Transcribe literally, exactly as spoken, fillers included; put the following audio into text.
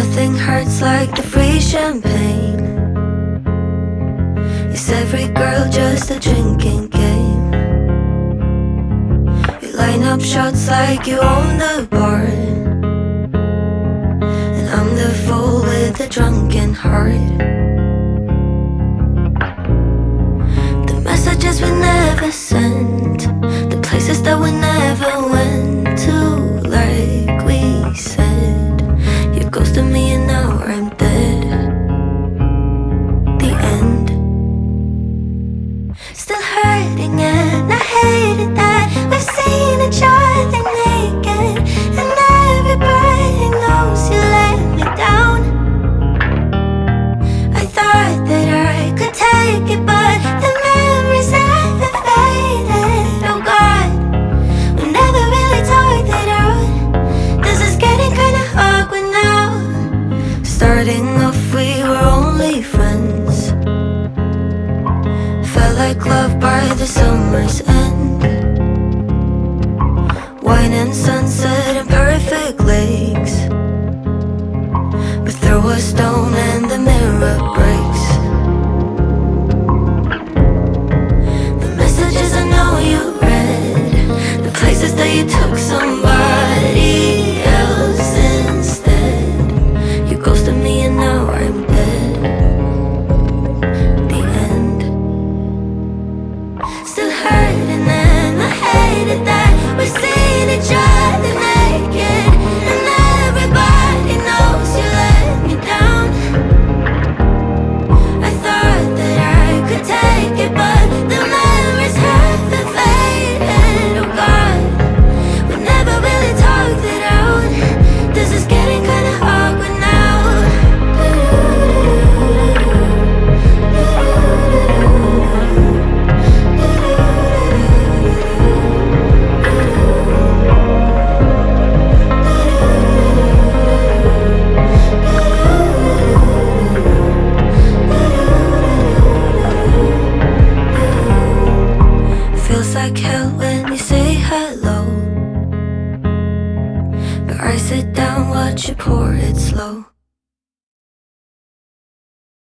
Nothing hurts like the free champagne. Is every girl just a drinking game? You line up shots like you own the bar, and I'm the fool with the drunken heart. The messages we never sent, the places that we never went to, like we said. You ghosted me and now I'm dead. The end. Still hurting and I hated that we've seen each other naked, and everybody knows you let me down. I thought that I could take it, but the memories never faded. Oh God, we never really talked it out. This is getting kinda awkward now. Starting off we were only friends, felt like love by the summer's end. Wine and sunset and perfect lakes. We throw a stone and the mirror breaks. The messages I know you read, the places that you took somebody else instead. You ghosted me and now I'm dead. The end. Still hurting and I hated that we've seen each other naked, and everybody knows you let me down. I thought that I could take it, but the memories haven't faded. Oh God, we never really talked it out. This is getting kinda awkward now. Feels like hell when you say hello, but I sit down, watch you pour it slow.